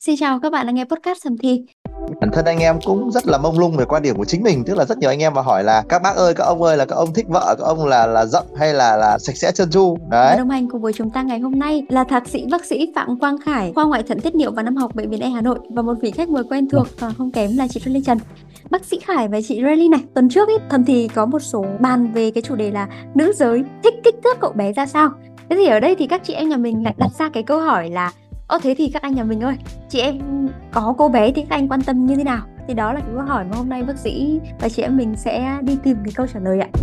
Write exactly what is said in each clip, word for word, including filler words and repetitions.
Xin chào các bạn đang nghe podcast Sầm Thi. Bản thân anh em cũng rất là mông lung về quan điểm của chính mình, tức là rất nhiều anh em vào hỏi là các bác ơi, các ông ơi, là các ông thích vợ các ông là là rộng hay là là sạch sẽ trơn tru Và đấy. đồng hành cùng với chúng ta ngày hôm nay là thạc sĩ bác sĩ Phạm Quang Khải, khoa ngoại thận tiết niệu và năm học Bệnh viện E Hà Nội, và một vị khách mời quen thuộc và không kém là chị Rally Trần. Bác sĩ Khải và chị Rally này, tuần trước ý, Thầm thì có một số bàn về cái chủ đề là nữ giới thích kích thước cậu bé ra sao. Thế thì ở đây thì các chị em nhà mình lại đặt ra cái câu hỏi là Ơ thế thì các anh nhà mình ơi, chị em có cô bé thì các anh quan tâm như thế nào? Thì đó là cái câu hỏi mà hôm nay bác sĩ và chị em mình sẽ đi tìm cái câu trả lời ạ.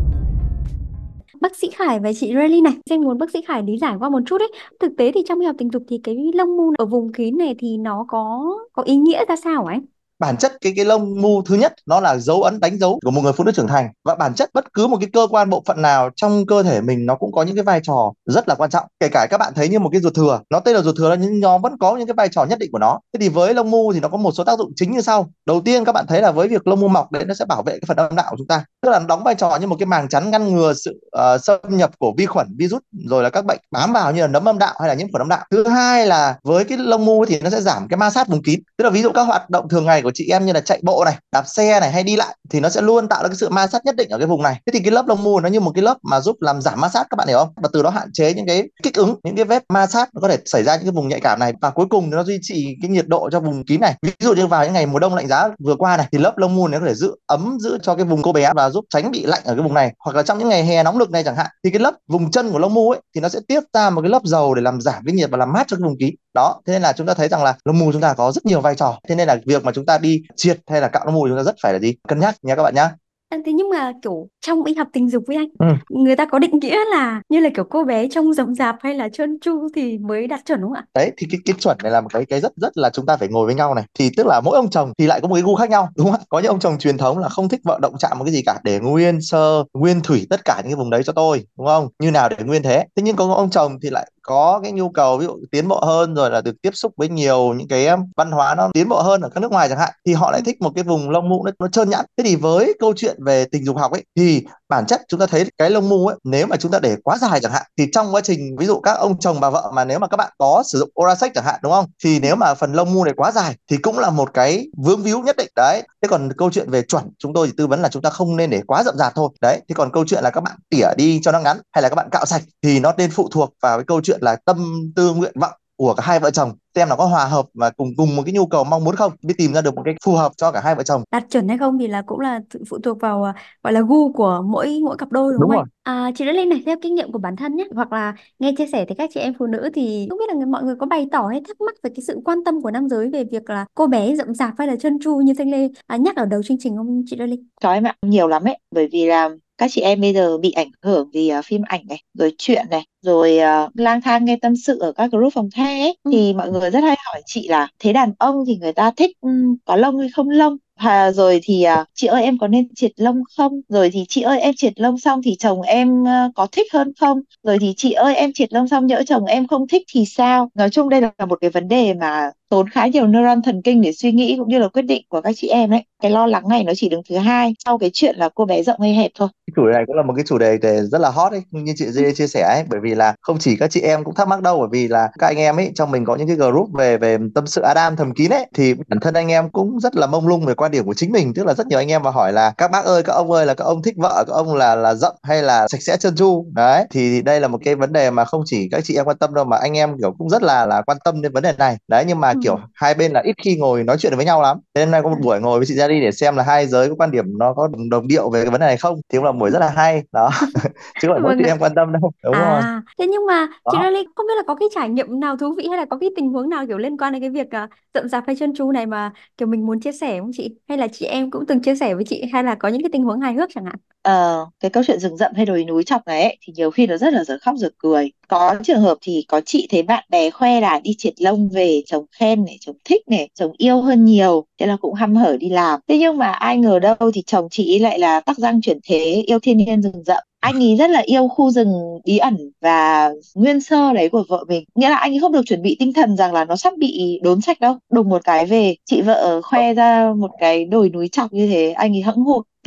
Bác sĩ Khải và chị Rally này, xin muốn bác sĩ Khải lý giải qua một chút ấy. Thực tế thì trong y học tình dục thì cái lông mu ở vùng kín này thì nó có có ý nghĩa ra sao hả anh? Bản chất cái cái lông mu thứ nhất nó là dấu ấn đánh dấu của một người phụ nữ trưởng thành, và bản chất bất cứ một cái cơ quan bộ phận nào trong cơ thể mình nó cũng có những cái vai trò rất là quan trọng. Kể cả các bạn thấy như một cái ruột thừa, nó tên là ruột thừa nhưng nó vẫn có những cái vai trò nhất định của nó. Thế thì với lông mu thì nó có một số tác dụng chính như sau. Đầu tiên các bạn thấy là với việc lông mu mọc đấy, nó sẽ bảo vệ cái phần âm đạo của chúng ta, tức là nó đóng vai trò như một cái màng chắn ngăn ngừa sự uh, xâm nhập của vi khuẩn, virus, rồi là các bệnh bám vào như là nấm âm đạo hay là nhiễm khuẩn âm đạo. Thứ hai là với cái lông mu thì nó sẽ giảm cái ma sát vùng kín, tức là ví dụ các hoạt động thường ngày của chị em như là chạy bộ này, đạp xe này hay đi lại thì nó sẽ luôn tạo ra cái sự ma sát nhất định ở cái vùng này. Thế thì cái lớp lông mu nó như một cái lớp mà giúp làm giảm ma sát, các bạn hiểu không? Và từ đó hạn chế những cái kích ứng, những cái vết ma sát nó có thể xảy ra những cái vùng nhạy cảm này, và cuối cùng nó duy trì cái nhiệt độ cho vùng kín này. Ví dụ như vào những ngày mùa đông lạnh giá vừa qua này thì lớp lông mu nó có thể giữ ấm, giữ cho cái vùng cô bé và giúp tránh bị lạnh ở cái vùng này. Hoặc là trong những ngày hè nóng nực này chẳng hạn thì cái lớp vùng chân của lông mu ấy thì nó sẽ tiết ra một cái lớp dầu để làm giảm cái nhiệt và làm mát cho cái vùng kín đó. Thế nên là chúng ta thấy rằng là lông mu chúng ta có rất nhiều vai trò, thế nên là việc mà chúng ta đi triệt hay là cạo lông mu chúng ta rất phải là gì cân nhắc nha các bạn nhá. À, thế nhưng mà kiểu trong y học tình dục với anh, Ừ. người ta có định nghĩa là như là kiểu cô bé trông rậm rạp hay là trơn tru thì mới đạt chuẩn đúng không ạ? Đấy thì cái cái chuẩn này là một cái cái rất rất là chúng ta phải ngồi với nhau này, thì tức là mỗi ông chồng thì lại có một cái gu khác nhau, đúng không ạ? Có những ông chồng truyền thống là không thích vợ động chạm một cái gì cả, để nguyên sơ nguyên thủy tất cả những cái vùng đấy cho tôi, đúng không, như nào để nguyên thế. Thế nhưng có ông chồng thì lại có cái nhu cầu ví dụ tiến bộ hơn, rồi là được tiếp xúc với nhiều những cái um, văn hóa nó tiến bộ hơn ở các nước ngoài chẳng hạn, thì họ lại thích một cái vùng lông mu nó, nó trơn nhẵn. Thế thì với câu chuyện về tình dục học ấy thì bản chất chúng ta thấy cái lông mu ấy, nếu mà chúng ta để quá dài chẳng hạn thì trong quá trình ví dụ các ông chồng bà vợ mà nếu mà các bạn có sử dụng oral sex chẳng hạn, đúng không, thì nếu mà phần lông mu này quá dài thì cũng là một cái vướng víu nhất định đấy. Thế còn câu chuyện về chuẩn chúng tôi thì tư vấn là chúng ta không nên để quá rậm rạp thôi đấy. Thế còn câu chuyện là các bạn tỉa đi cho nó ngắn hay là các bạn cạo sạch thì nó nên phụ thuộc vào cái câu chuyện là tâm tư nguyện vọng của cả hai vợ chồng, xem là có hòa hợp và cùng cùng một cái nhu cầu mong muốn không, mới tìm ra được một cái phù hợp cho cả hai vợ chồng. Đạt chuẩn hay không thì là cũng là tự phụ thuộc vào à, gọi là gu của mỗi mỗi cặp đôi đúng không Đúng anh? rồi. À, chị đã lên này theo kinh nghiệm của bản thân nhé, hoặc là nghe chia sẻ từ các chị em phụ nữ thì không biết là người, mọi người có bày tỏ hay thắc mắc về cái sự quan tâm của nam giới về việc là cô bé rậm rạp hay là trơn tru như Thanh Lê à, nhắc ở đầu chương trình không chị Lê? Có em ạ, nhiều lắm ấy, bởi vì là các chị em bây giờ bị ảnh hưởng vì uh, phim ảnh này, rồi chuyện này, rồi uh, lang thang nghe tâm sự ở các group phòng the ấy, Ừ. thì mọi người rất hay hỏi chị là thế đàn ông thì người ta thích um, có lông hay không lông. À, rồi thì uh, chị ơi em có nên triệt lông không? Rồi thì chị ơi em triệt lông xong thì chồng em uh, có thích hơn không? Rồi thì chị ơi em triệt lông xong nhỡ chồng em không thích thì sao? Nói chung đây là một cái vấn đề mà tốn khá nhiều neuron thần kinh để suy nghĩ cũng như là quyết định của các chị em đấy. Cái lo lắng này nó chỉ đứng thứ hai sau cái chuyện là cô bé rộng hay hẹp thôi. Cái chủ đề này cũng là một cái chủ đề để rất là hot ấy, như chị Dê chia sẻ ấy, bởi vì là không chỉ các chị em cũng thắc mắc đâu, bởi vì là các anh em ấy trong mình có những cái group về về tâm sự Adam thầm kín ấy, thì bản thân anh em cũng rất là mông lung về quan điểm của chính mình, tức là rất nhiều anh em vào hỏi là các bác ơi, các ông ơi, là các ông thích vợ các ông là là rộng hay là sạch sẽ trơn tru đấy. Thì đây là một cái vấn đề mà không chỉ các chị em quan tâm đâu, mà anh em kiểu cũng rất là là quan tâm đến vấn đề này đấy. Nhưng mà Ừ. kiểu hai bên là ít khi ngồi nói chuyện với nhau lắm, thế nên hôm nay có một buổi ngồi với chị ra đi để xem là hai giới có quan điểm nó có đồng, đồng điệu về cái vấn đề này không, thì cũng là một buổi rất là hay đó. Chứ không phải mỗi chị Vâng ạ. em quan tâm đâu, đúng rồi À, thế nhưng mà chị đó. Lê không biết là có cái trải nghiệm nào thú vị hay là có cái tình huống nào kiểu liên quan đến cái việc uh, rậm rạp hay trơn tru này mà kiểu mình muốn chia sẻ không chị? Hay là chị em cũng từng chia sẻ với chị hay là có những cái tình huống hài hước chẳng hạn? Ờ, cái câu chuyện rừng rậm hay đồi núi chọc này ấy, thì nhiều khi nó rất là giờ khóc giờ cười. Có trường hợp thì có chị thấy bạn bè khoe là đi triệt lông về, chồng khen này, chồng thích này, chồng yêu hơn nhiều, thế là cũng hăm hở đi làm. Thế nhưng mà ai ngờ đâu thì chồng chị ấy lại là tắc răng chuyển thế, yêu thiên nhiên rừng rậm. Anh ấy rất là yêu khu rừng bí ẩn và nguyên sơ đấy của vợ mình. Nghĩa là anh ấy không được chuẩn bị tinh thần rằng là nó sắp bị đốn sạch đâu. Đùng một cái về, chị vợ khoe ra một cái đồi núi chọc như thế, anh ấy hẫng hụt, kiểu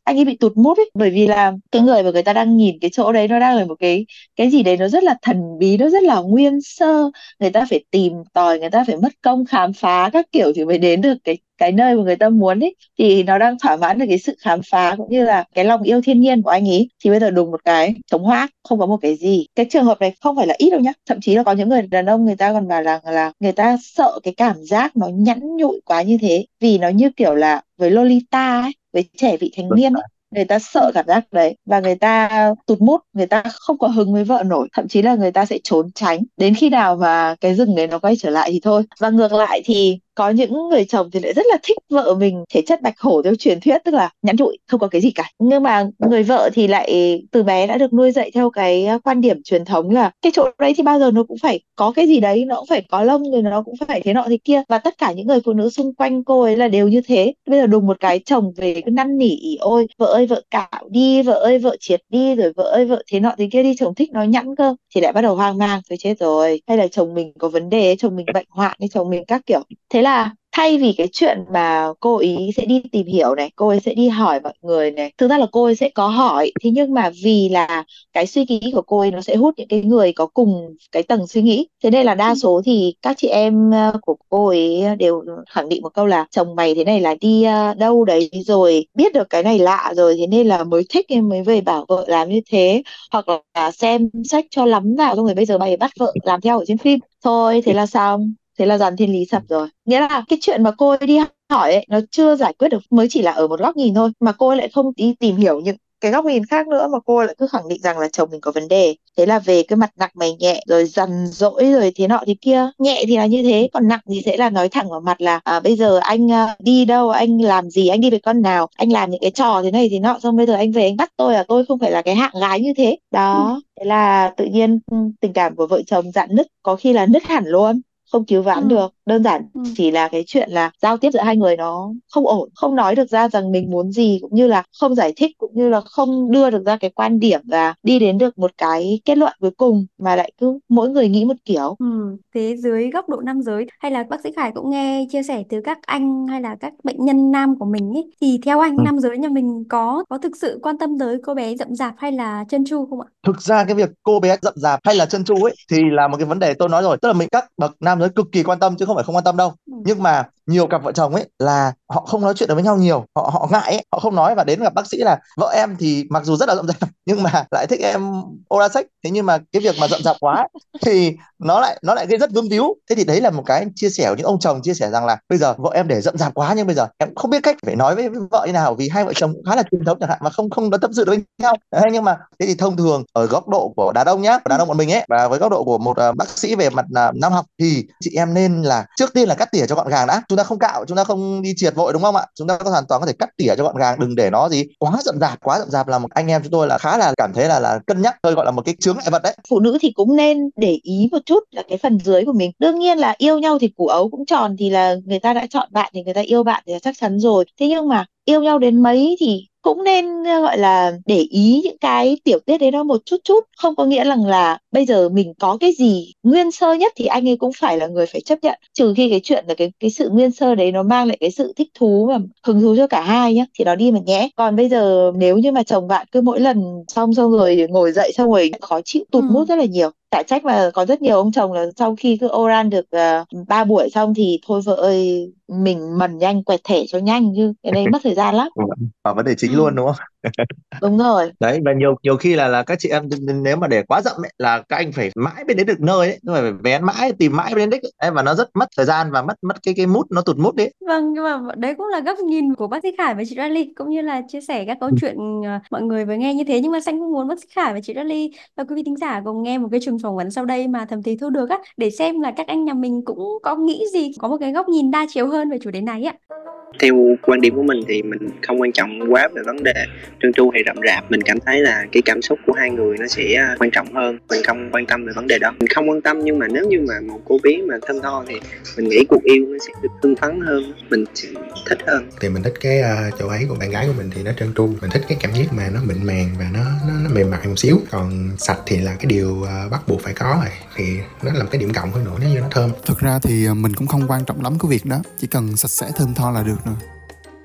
anh ấy bị tụt mood ấy, bởi vì là cái người mà người ta đang nhìn cái chỗ đấy nó đang ở một cái cái gì đấy nó rất là thần bí, nó rất là nguyên sơ, người ta phải tìm tòi, người ta phải mất công khám phá các kiểu thì mới đến được cái cái nơi mà người ta muốn ấy, thì nó đang thỏa mãn được cái sự khám phá cũng như là cái lòng yêu thiên nhiên của anh ấy. Thì bây giờ đùng một cái trống hoác, không có một cái gì. Cái trường hợp này không phải là ít đâu nhá, thậm chí là có những người đàn ông người ta còn bảo rằng là, là người ta sợ cái cảm giác nó nhẵn nhụi quá như thế, vì nó như kiểu là với Lolita ấy, với trẻ vị thành niên ấy, người ta sợ cảm giác đấy và người ta tụt mood, người ta không có hứng với vợ nổi, thậm chí là người ta sẽ trốn tránh đến khi nào mà cái rừng đấy nó quay trở lại thì thôi. Và ngược lại thì có những người chồng thì lại rất là thích vợ mình thể chất bạch hổ theo truyền thuyết, tức là nhẵn nhụi không có cái gì cả. Nhưng mà người vợ thì lại từ bé đã được nuôi dạy theo cái quan điểm truyền thống là cái chỗ đấy thì bao giờ nó cũng phải có cái gì đấy, nó cũng phải có lông, rồi nó cũng phải thế nọ thế kia, và tất cả những người phụ nữ xung quanh cô ấy là đều như thế. Bây giờ đùng một cái chồng về cứ năn nỉ ỉ ôi vợ ơi vợ cạo đi, vợ ơi vợ triệt đi, rồi vợ ơi vợ thế nọ thế kia đi, chồng thích nói nhẵn cơ, thì lại bắt đầu hoang mang, tôi chết rồi, hay là chồng mình có vấn đề, chồng mình bệnh hoạn hay chồng mình các kiểu. Thế là thay vì cái chuyện mà cô ý sẽ đi tìm hiểu này, cô ấy sẽ đi hỏi mọi người này, thực ra là cô ấy sẽ có hỏi, thế nhưng mà vì là cái suy nghĩ của cô ấy nó sẽ hút những cái người có cùng cái tầng suy nghĩ, thế nên là đa số thì các chị em của cô ấy đều khẳng định một câu là chồng mày thế này là đi đâu đấy rồi biết được cái này lạ rồi, thế nên là mới thích em mới về bảo vợ làm như thế, hoặc là xem sách cho lắm vào xong rồi bây giờ mày bắt vợ làm theo ở trên phim thôi, thế là xong, thế là dàn thiên lý sập rồi. Nghĩa là cái chuyện mà cô ấy đi hỏi ấy, nó chưa giải quyết được, mới chỉ là ở một góc nhìn thôi, mà cô ấy lại không đi tìm hiểu những cái góc nhìn khác nữa, mà cô ấy lại cứ khẳng định rằng là chồng mình có vấn đề. Thế là về cái mặt nặng mày nhẹ rồi dằn dỗi rồi thế nọ thế kia. Nhẹ thì là như thế, còn nặng thì sẽ là nói thẳng vào mặt là à, bây giờ anh uh, đi đâu, anh làm gì, anh đi với con nào, anh làm những cái trò thế này thế nọ, xong bây giờ anh về anh bắt tôi à, tôi không phải là cái hạng gái như thế đó. Thế là tự nhiên tình cảm của vợ chồng rạn nứt, có khi là nứt hẳn luôn, không cứu vãn Ừ. được. Đơn giản Ừ. chỉ là cái chuyện là giao tiếp giữa hai người nó không ổn, không nói được ra rằng mình muốn gì, cũng như là không giải thích, cũng như là không đưa được ra cái quan điểm và đi đến được một cái kết luận cuối cùng, mà lại cứ mỗi người nghĩ một kiểu. Ừ. Thế dưới góc độ nam giới hay là bác sĩ Khải cũng nghe chia sẻ từ các anh hay là các bệnh nhân nam của mình ấy, thì theo anh Ừ. nam giới nhà mình có có thực sự quan tâm tới cô bé rậm rạp hay là chân tru không ạ? Thực ra cái việc cô bé rậm rạp hay là chân tru ấy thì là một cái vấn đề tôi nói rồi, tức là mình các bậc nam giới cực kỳ quan tâm chứ không phải không quan tâm đâu. Ừ. Nhưng mà nhiều cặp vợ chồng ấy là họ không nói chuyện được với nhau nhiều, họ họ ngại ấy, họ không nói và đến gặp bác sĩ là vợ em thì mặc dù rất là rậm rạp nhưng mà lại thích em oral sex, thế nhưng mà cái việc mà rậm rạp quá ấy, thì nó lại nó lại gây rất vướng víu. Thế thì đấy là một cái chia sẻ của những ông chồng chia sẻ rằng là bây giờ vợ em để rậm rạp quá nhưng bây giờ em không biết cách phải nói với vợ như nào, vì hai vợ chồng cũng khá là truyền thống chẳng hạn mà không không có tâm sự được với nhau. Đấy, nhưng mà thế thì thông thường ở góc độ của đàn ông nhá, của đàn ông bọn mình ấy, và với góc độ của một uh, bác sĩ về mặt uh, nam học thì chị em nên là trước tiên là cắt tỉa cho gọn gàng đã. Chúng ta không cạo, chúng ta không đi triệt vội đúng không ạ? Chúng ta có hoàn toàn có thể cắt tỉa cho gọn gàng, đừng để nó gì quá rậm rạp. Quá rậm rạp là một anh em chúng tôi là khá là cảm thấy là là cân nhắc, hơi gọi là một cái chướng ngại vật đấy. Phụ nữ thì cũng nên để ý một chút là cái phần dưới của mình. Đương nhiên là yêu nhau thì củ ấu cũng tròn, thì là người ta đã chọn bạn thì người ta yêu bạn thì là chắc chắn rồi. Thế nhưng mà yêu nhau đến mấy thì cũng nên gọi là để ý những cái tiểu tiết đấy nó một chút chút. Không có nghĩa rằng là bây giờ mình có cái gì nguyên sơ nhất thì anh ấy cũng phải là người phải chấp nhận, trừ khi cái chuyện là cái cái sự nguyên sơ đấy nó mang lại cái sự thích thú và hứng thú cho cả hai nhá, thì nó đi mà nhé. Còn bây giờ nếu như mà chồng bạn cứ mỗi lần xong xong rồi ngồi dậy xong rồi khó chịu tụt Ừ. mood rất là nhiều. Tại trách mà có rất nhiều ông chồng là sau khi cứ oral được ba uh, buổi xong thì thôi vợ ơi, mình mần nhanh quẹt thẻ cho nhanh, chứ cái đấy mất thời gian lắm. Và vấn đề chính Ừ. luôn đúng không? Đúng rồi. Đấy, và nhiều nhiều khi là là các chị em nếu mà để quá rộng ấy, là các anh phải mãi mới đến được nơi ấy, nhưng mà phải vén mãi tìm mãi mới đến đích ấy, và nó rất mất thời gian và mất mất cái cái mood, nó tụt mood đấy. Vâng, nhưng mà đấy cũng là góc nhìn của bác sĩ Khải và chị Rally, cũng như là chia sẻ các câu chuyện uh, mọi người vừa nghe như thế. Nhưng mà Xanh cũng muốn bác sĩ Khải và chị Rally và quý vị thính giả cùng nghe một cái trường phỏng vấn sau đây mà Thầm Thì Thu được á, để xem là các anh nhà mình cũng có nghĩ gì, có một cái góc nhìn đa chiều hơn về chủ đề này á. Theo quan điểm của mình thì mình không quan trọng quá về vấn đề trơn tru hay rậm rạp. Mình cảm thấy là cái cảm xúc của hai người nó sẽ quan trọng hơn. Mình không quan tâm về vấn đề đó. Mình không quan tâm, nhưng mà nếu như mà một cô bé mà thơm tho thì mình nghĩ cuộc yêu nó sẽ được hưng phấn hơn, mình sẽ thích hơn. Thì mình thích cái uh, chỗ ấy của bạn gái của mình thì nó trơn tru. Mình thích cái cảm giác mà nó mịn màng và nó, nó, nó mềm mại một xíu. Còn sạch thì là cái điều uh, bắt buộc phải có rồi. Thì nó làm cái điểm cộng hơn nữa nếu như nó thơm. Thực ra thì mình cũng không quan trọng lắm cái việc đó, chỉ cần sạch sẽ thơm tho là được rồi.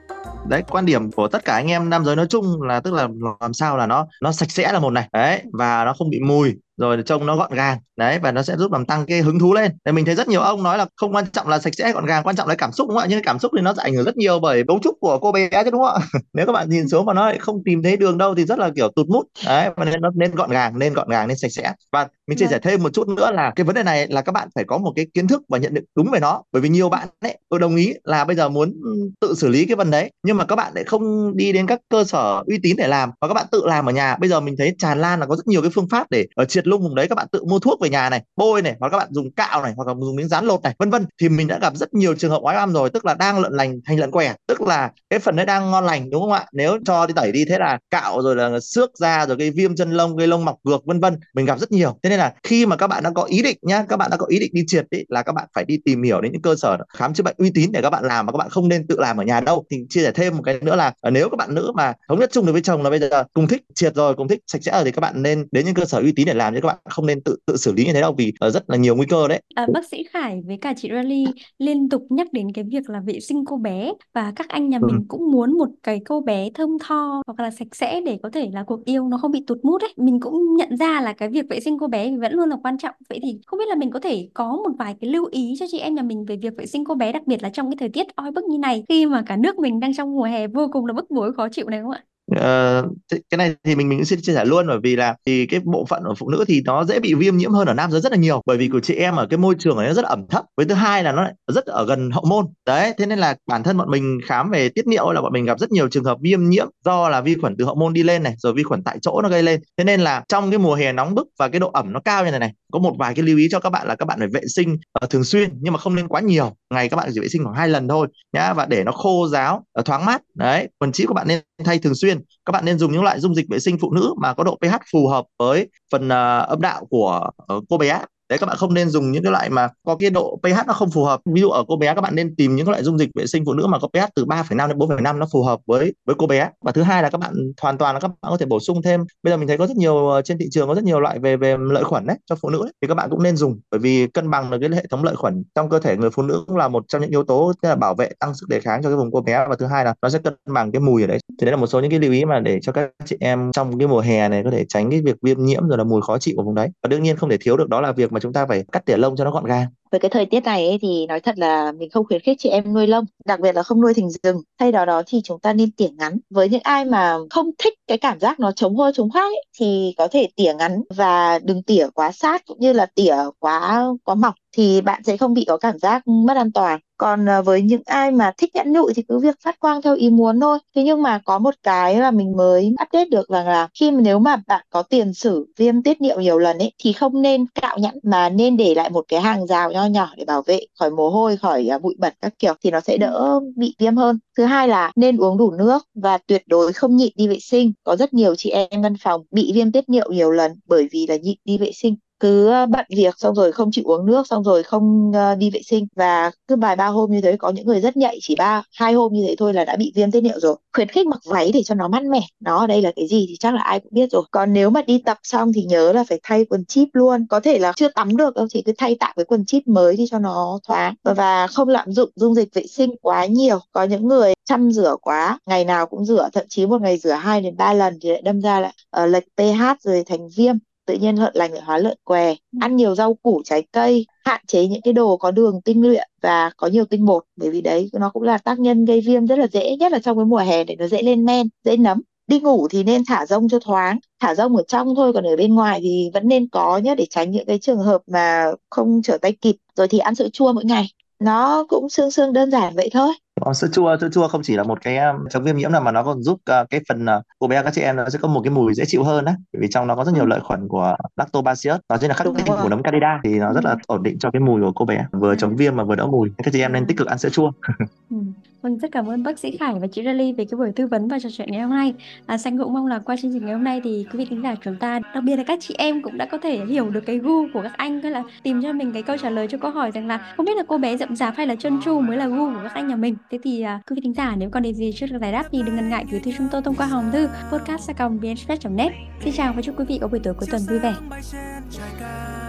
Đấy, quan điểm của tất cả anh em nam giới nói chung là tức là làm sao là nó nó sạch sẽ là một này, đấy, và nó không bị mùi, rồi trông nó gọn gàng, đấy, và nó sẽ giúp làm tăng cái hứng thú lên. Thì mình thấy rất nhiều ông nói là không quan trọng là sạch sẽ gọn gàng, quan trọng là cảm xúc, đúng không ạ? Nhưng cái cảm xúc thì nó sẽ ảnh hưởng rất nhiều bởi cấu trúc của cô bé chứ, đúng không ạ? Nếu các bạn nhìn xuống mà nó lại không tìm thấy đường đâu thì rất là kiểu tụt mút, đấy, và nên nó nên gọn gàng, nên gọn gàng, nên sạch sẽ. Và mình chia Vâng. sẻ thêm một chút nữa là cái vấn đề này là các bạn phải có một cái kiến thức và nhận định đúng về nó, bởi vì nhiều bạn đấy, tôi đồng ý là bây giờ muốn tự xử lý cái vấn đấy, nhưng mà các bạn lại không đi đến các cơ sở uy tín để làm, và các bạn tự làm ở nhà. Bây giờ mình thấy tràn lan là có rất nhiều cái phương pháp để ở triệt lung vùng đấy, các bạn tự mua thuốc về nhà này, bôi này, hoặc các bạn dùng cạo này, hoặc là dùng miếng dán lột này, vân vân. Thì mình đã gặp rất nhiều trường hợp oái oăm rồi, tức là đang lợn lành thành lợn què, tức là cái phần đấy đang ngon lành, đúng không ạ? Nếu cho đi tẩy đi, thế là cạo rồi là xước da, rồi cái viêm chân lông, gây lông mọc gược, vân vân. Mình gặp rất nhiều. Thế nên là khi mà các bạn đã có ý định nhá, các bạn đã có ý định đi triệt ý, là các bạn phải đi tìm hiểu đến những cơ sở khám chữa bệnh uy tín để các bạn làm, mà các bạn không nên tự làm ở nhà đâu. Thì chia sẻ thêm một cái nữa là nếu các bạn nữ mà thống nhất chung được với chồng là bây giờ cùng thích triệt rồi, cùng thích sạch sẽ rồi, thì các bạn nên đến những cơ sở uy tín để làm, chứ các bạn không nên tự tự xử lý như thế đâu, vì rất là nhiều nguy cơ đấy. À, bác sĩ Khải với cả chị Rally liên tục nhắc đến cái việc là vệ sinh cô bé, và các anh nhà Ừ. mình cũng muốn một cái cô bé thơm tho hoặc là sạch sẽ để có thể là cuộc yêu nó không bị tụt mút ấy. Mình cũng nhận ra là cái việc vệ sinh cô bé thì vẫn luôn là quan trọng. Vậy thì không biết là mình có thể có một vài cái lưu ý cho chị em nhà mình về việc vệ sinh cô bé, đặc biệt là trong cái thời tiết oi bức như này, khi mà cả nước mình đang trong mùa hè vô cùng là bức bối khó chịu này, không ạ? Ờ, cái này thì mình mình cũng xin chia sẻ luôn, bởi vì là thì cái bộ phận ở phụ nữ thì nó dễ bị viêm nhiễm hơn ở nam giới rất là nhiều, bởi vì của chị em ở cái môi trường ấy nó rất là ẩm thấp, với thứ hai là nó lại rất ở gần hậu môn đấy. Thế nên là bản thân bọn mình khám về tiết niệu là bọn mình gặp rất nhiều trường hợp viêm nhiễm do là vi khuẩn từ hậu môn đi lên này, rồi vi khuẩn tại chỗ nó gây lên. Thế nên là trong cái mùa hè nóng bức và cái độ ẩm nó cao như này này, có một vài cái lưu ý cho các bạn là các bạn phải vệ sinh uh, thường xuyên, nhưng mà không nên quá nhiều. Ngày các bạn chỉ vệ sinh khoảng hai lần thôi nhá, và để nó khô ráo, uh, thoáng mát đấy. Quần chí của bạn nên thay thường xuyên. Các bạn nên dùng những loại dung dịch vệ sinh phụ nữ mà có độ pH phù hợp với phần uh, âm đạo của uh, cô bé. Đấy, các bạn không nên dùng những cái loại mà có cái độ pH nó không phù hợp. Ví dụ ở cô bé các bạn nên tìm những cái loại dung dịch vệ sinh phụ nữ mà có pH từ ba phẩy năm đến bốn phẩy năm, nó phù hợp với với cô bé. Và thứ hai là các bạn hoàn toàn là các bạn có thể bổ sung thêm. Bây giờ mình thấy có rất nhiều trên thị trường có rất nhiều loại về về lợi khuẩn đấy cho phụ nữ đấy, thì các bạn cũng nên dùng, bởi vì cân bằng được cái hệ thống lợi khuẩn trong cơ thể người phụ nữ cũng là một trong những yếu tố là bảo vệ, tăng sức đề kháng cho cái vùng cô bé. Và thứ hai là nó sẽ cân bằng cái mùi ở đấy. Thì đấy là một số những cái lưu ý mà để cho các chị em trong cái mùa hè này có thể tránh cái việc viêm nhiễm rồi là mùi khó chịu của vùng đấy. Và đương nhiên không thể thiếu được đó là việc mà chúng ta phải cắt tỉa lông cho nó gọn gàng. Với cái thời tiết này ấy, thì nói thật là mình không khuyến khích chị em nuôi lông, đặc biệt là không nuôi thình rừng. Thay đó đó thì chúng ta nên tỉa ngắn. Với những ai mà không thích cái cảm giác nó chống hôi chống hoác ấy, thì có thể tỉa ngắn và đừng tỉa quá sát, cũng như là tỉa quá quá mỏng, thì bạn sẽ không bị có cảm giác mất an toàn. Còn với những ai mà thích nhẵn nhụi thì cứ việc phát quang theo ý muốn thôi. Thế nhưng mà có một cái mà mình mới update được rằng là khi mà nếu mà bạn có tiền sử viêm tiết niệu nhiều lần ấy, thì không nên cạo nhẵn, mà nên để lại một cái hàng rào nho nhỏ để bảo vệ khỏi mồ hôi, khỏi bụi bẩn các kiểu, thì nó sẽ đỡ bị viêm hơn. Thứ hai là nên uống đủ nước và tuyệt đối không nhịn đi vệ sinh. Có rất nhiều chị em văn phòng bị viêm tiết niệu nhiều lần bởi vì là nhịn đi vệ sinh, cứ bận việc xong rồi không chịu uống nước, xong rồi không uh, đi vệ sinh, và cứ vài ba hôm như thế. Có những người rất nhạy, chỉ ba hai hôm như thế thôi là đã bị viêm tiết niệu rồi. Khuyến khích mặc váy để cho nó mát mẻ. Nó ở đây là cái gì thì chắc là ai cũng biết rồi. Còn nếu mà đi tập xong thì nhớ là phải thay quần chip luôn. Có thể là chưa tắm được đâu thì cứ thay tạm với quần chip mới đi cho nó thoáng, và không lạm dụng dung dịch vệ sinh quá nhiều. Có những người chăm rửa quá, ngày nào cũng rửa, thậm chí một ngày rửa hai đến ba lần thì lại đâm ra lại uh, lệch pH rồi thành viêm. Tự nhiên lợn lành lại hóa lợn què. Ăn nhiều rau củ, trái cây, hạn chế những cái đồ có đường tinh luyện và có nhiều tinh bột, bởi vì đấy nó cũng là tác nhân gây viêm rất là dễ, nhất là trong cái mùa hè để nó dễ lên men, dễ nấm. Đi ngủ thì nên thả rông cho thoáng, thả rông ở trong thôi, còn ở bên ngoài thì vẫn nên có nhé, để tránh những cái trường hợp mà không trở tay kịp. Rồi thì ăn sữa chua mỗi ngày, nó cũng xương xương đơn giản vậy thôi. Ờ, sữa chua sữa chua không chỉ là một cái um, chống viêm nhiễm nào, mà nó còn giúp uh, cái phần uh, cô bé các chị em nó sẽ có một cái mùi dễ chịu hơn đấy, bởi vì trong nó có rất nhiều lợi khuẩn của lactobacillus, nó chính là khắc tinh của nấm candida, thì nó rất là ổn định cho cái mùi của cô bé, vừa chống viêm mà vừa đỡ mùi. Các chị em nên tích cực ăn sữa chua. Ừ. Vâng, rất cảm ơn bác sĩ Khải và chị Rally về cái buổi tư vấn và trò chuyện ngày hôm nay. À, Xanh cũng mong là qua chương trình ngày hôm nay thì quý vị khán giả chúng ta, đặc biệt là các chị em, cũng đã có thể hiểu được cái gu của các anh, hay là tìm cho mình cái câu trả lời cho câu hỏi rằng là không biết là cô bé rậm rạp hay là trơn tru mới là gu của các anh nhà mình. Thế thì à, quý vị khán giả nếu còn điều gì chưa được giải đáp thì đừng ngần ngại gửi thư chúng tôi thông qua hòm thư podcast a còng vn express chấm net. Xin chào và chúc quý vị có buổi tối cuối tuần vui vẻ.